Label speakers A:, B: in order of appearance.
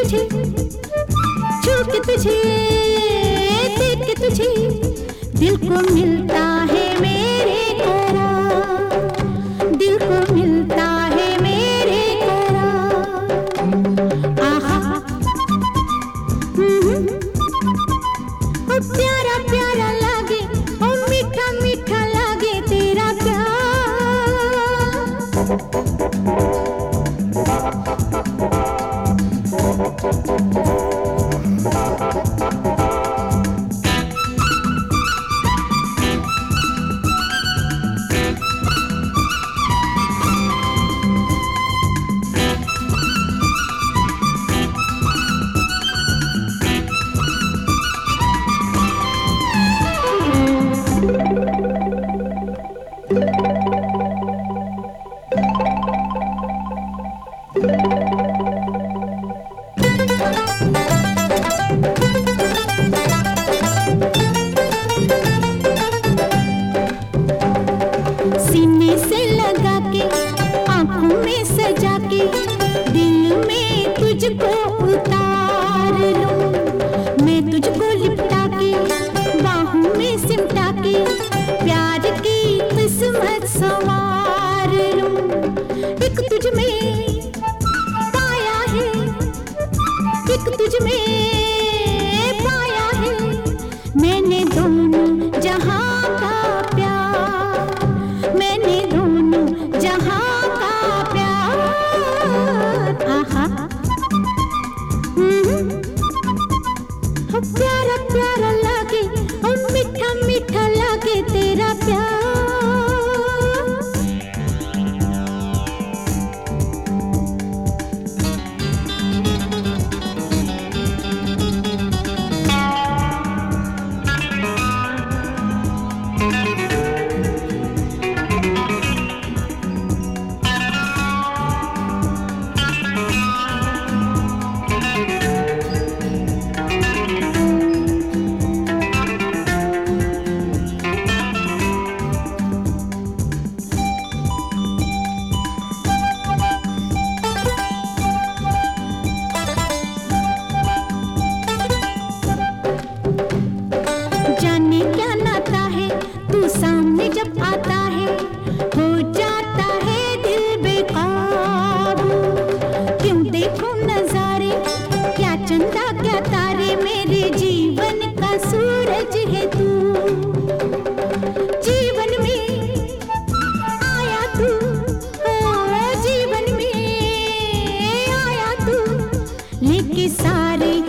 A: तुझे, छू के तुझे, देख के तुझे, दिल को मिलता है मेरे करार, दिल को मिलता है मेरे करार। आहा, ओ प्यारा प्यारा लागे, ओ मीठा मीठा लागे तेरा प्यार। सीने से लगा के, आंखों में सजा के, दिल में तुझको उतार लूं, मैं तुझको लिपटा के, बाहों में सिमटा के, प्यार की किस्मत संवार लूं। एक तुझ में पाया है, एक तुझ में पाया है, मैंने दोनों जहां का प्यार, मैंने दोनों जहां का प्यार। आहा, प्यारा प्यारा लागे, और मीठा मीठा लागे तेरा प्यार। जाने क्या नाता है, तू सामने जब आता है, हो जाता है दिल बेकाबू। क्यों देखूं नजारे, क्या चंदा क्या तारे, मेरे जीवन का सूरज है तू। जीवन में आया तू, ओ जीवन में आया तू, लेके सारे